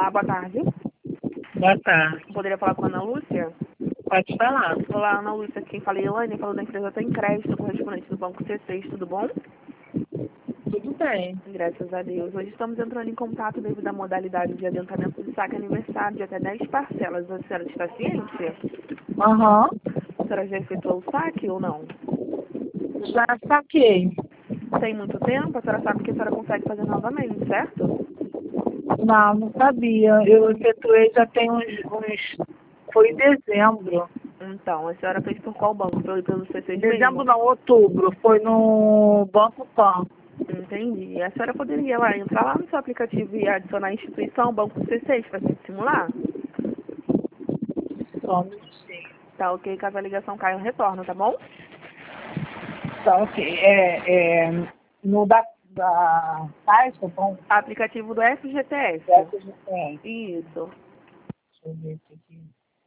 Olá, boa tarde. Boa tarde. Poderia falar com a Ana Lúcia? Pode falar. Olá, Ana Lúcia. Quem fala é Elaine, falou da empresa Tem Crédito, correspondente do Banco C6. Tudo bom? Tudo bem. Graças a Deus. Hoje estamos entrando em contato devido à modalidade de adiantamento de saque aniversário de até 10 parcelas. A senhora está ciente? Aham. A senhora já efetuou o saque ou não? Já saquei. Tem muito tempo? A senhora sabe que a senhora consegue fazer novamente, certo? Não sabia. Eu efetuei já tem uns... Foi em dezembro. Então, a senhora fez por qual banco? Pelo C6 Dezembro mesmo? não, outubro. Foi no Banco Pan. Entendi. A senhora poderia lá entrar lá no seu aplicativo e adicionar a instituição Banco C6 para a gente simular? Só um minutinho. Tá ok, caso a ligação caia, eu retorno, tá bom? Tá, ok. No da Caixa, bom, Aplicativo do FGTS. essa já tem. Isso. Deixa eu ver isso aqui.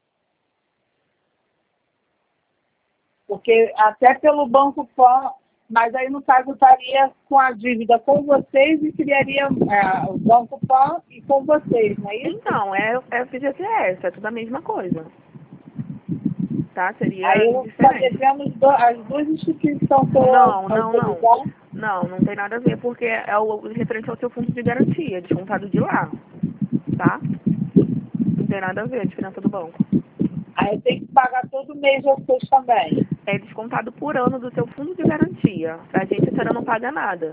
Porque até pelo Banco Pan, mas aí no caso eu estaria com a dívida com vocês e criaria o Banco Pan e com vocês, não é isso? Então, é FGTS, é tudo a mesma coisa. Tá? Seria Aí eu vou ficar diferente. devendo as duas instituições que eu Não, autorizar. não tem nada a ver, porque é o referente ao seu fundo de garantia, descontado de lá, tá? Não tem nada a ver a diferença do banco. Aí eu tenho que pagar todo mês vocês também. É descontado por ano do seu fundo de garantia. Pra gente, a senhora não paga nada.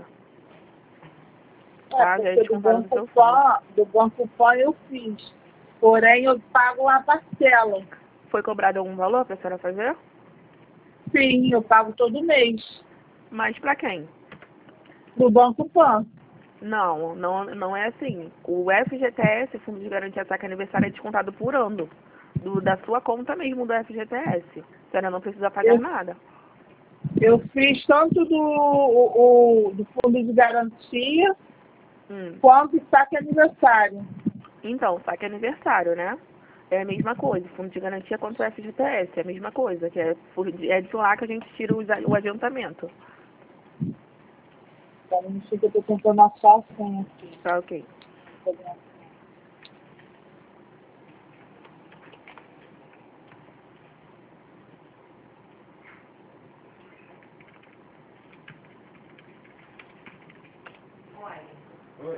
Tá? Já é Porque descontado do seu fundo. Do Banco Pan eu fiz. Porém, eu pago uma parcela. Foi cobrado algum valor pra senhora fazer? Sim, eu pago todo mês. Mas pra quem? Do Banco Pan. Não é assim. O FGTS, Fundo de Garantia Saque Aniversário, é descontado por ano. Da sua conta mesmo do FGTS. A senhora não precisa pagar nada. Eu fiz tanto do fundo de garantia quanto saque aniversário. Então, saque aniversário, né? É a mesma coisa. Fundo de garantia quanto o FGTS. É a mesma coisa. Que é de lá que a gente tira o adiantamento. Então, não sei que eu estou tentando achar a senha aqui. Tá, ok. Oi.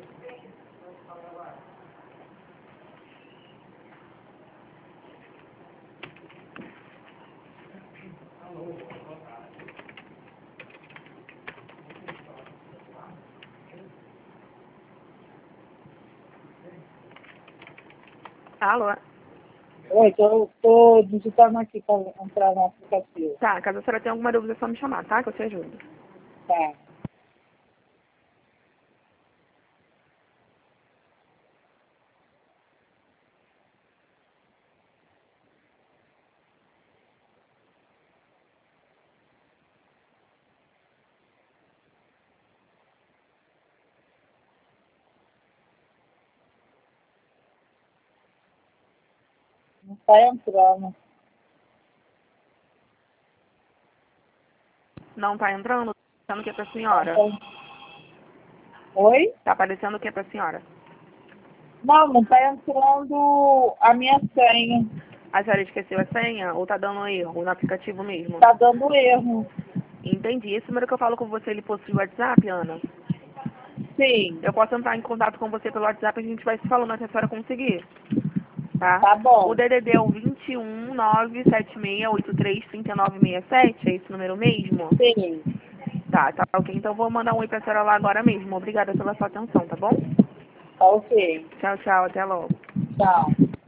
Alô? Oi, eu estou digitando aqui para entrar no aplicativo. Tá, caso a senhora tenha alguma dúvida, é só me chamar, tá? Que eu te ajudo. Tá. Não está entrando. Não tá entrando? Tá aparecendo o que pra senhora? Oi? Tá aparecendo o que pra senhora? Não está entrando a minha senha. A senhora esqueceu a senha ou tá dando erro no aplicativo mesmo? Está dando erro. Entendi. Esse número que eu falo com você, ele possui WhatsApp, Ana? Sim. Eu posso entrar em contato com você pelo WhatsApp e a gente vai se falando até a senhora conseguir. Tá? Tá bom. O DDD é o 21 97683 3967, é esse número mesmo? Sim. Tá ok. Então eu vou mandar um oi pra senhora lá agora mesmo. Obrigada pela sua atenção, tá bom? Tá ok. Tchau, tchau. Até logo. Tchau.